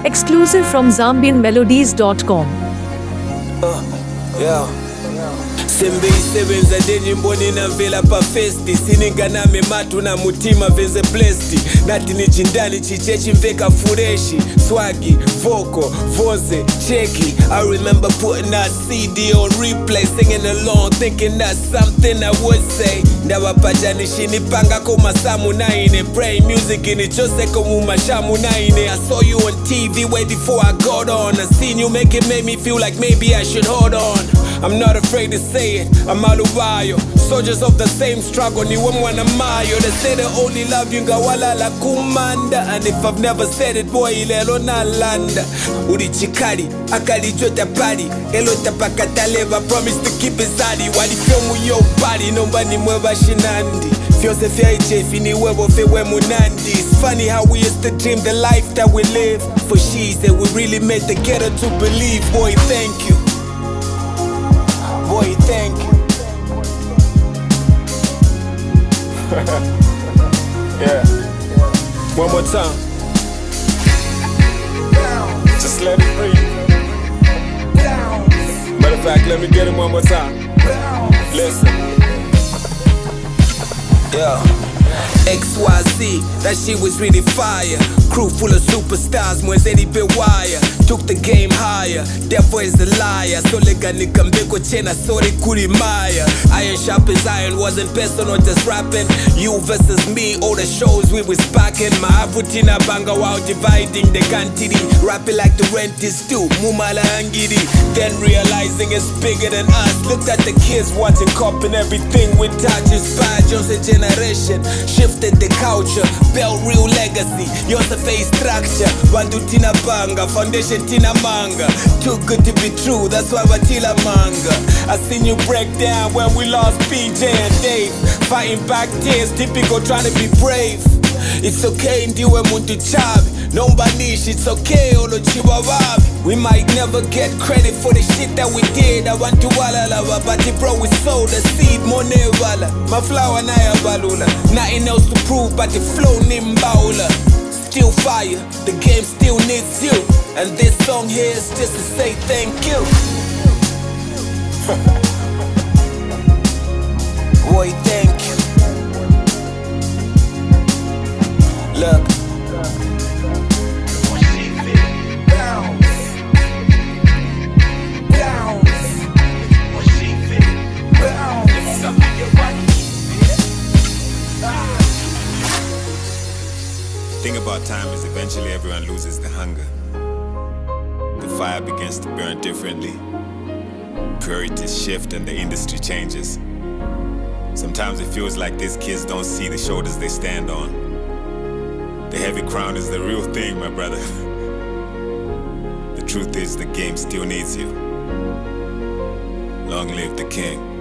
Exclusive from ZambianMelodies.com. Yeah. Sembeyisebenza njenjimboni namvela pa festi sininganame matu na mutima veze blessed nati nijindani chichechi mveka fureshi swagi vocal voze cheki. I remember putting that CD on replay, singing along thinking that's something I would say. Ndawapajani shinipanga koma samu naine, pray music inichose komu mashamu naine. I saw you on TV way before I got on. I seen you make me feel like maybe I should hold on. I'm not afraid to say it, I'm Alubayo. Soldiers of the same struggle, ni wamwana mayo. They say they only love you ngawala la kumanda. And if I've never said it, boy, ilelo na landa. Uri chikari, akali jota pari. Elo tapakataleva, promise to keep it zadi. Wali filmu yo body, nomba ni mweba shinandi. Fyose fya ichefi ni webo fewe munandi. It's funny how we used to dream the life that we live. For she said we really made the ghetto to believe. Boy, thank you. Boy, thank you. Yeah. One more time. Just let it breathe. Matter of fact, let me get it one more time. Listen. Yeah. XYZ, that shit was really fire. Crew full of superstars, mwenzeni bewire. Took the game higher, devil is a liar. So lega nikambeko chena, sorry kurimaya. Iron sharp as iron, wasn't personal, just rapping. You versus me, all the shows we was backing. Maavutina banga while dividing the quantity. Rapping like the rent is due, mumala angidi. Then realizing it's bigger than us. Looked at the kids watching, copying everything we touch. Inspired Johnson generation, shifted the culture. Built real legacy, yours the face structure. Bandu tina banga, foundation tina manga. Too good to be true, that's why watila manga. I seen you break down when we lost PJ and Dave. Fighting back tears, typical trying to be brave. It's okay, ndiwe muntu chavi. Nombanish, it's okay, olo chiwawavi. We might never get credit for the shit that we did. I want to wala lava, but bro, we sowed the seed, mone wala. My flower na ya balula. Nothing else to prove, but the flow nimbaula. Still fire, the game still needs you. And this song here is just to say thank you. Boy, thank you. Look. The thing about time is eventually everyone loses the hunger. The fire begins to burn differently. Priorities shift and the industry changes. Sometimes it feels like these kids don't see the shoulders they stand on. The heavy crown is the real thing, my brother. The truth is the game still needs you. Long live the king.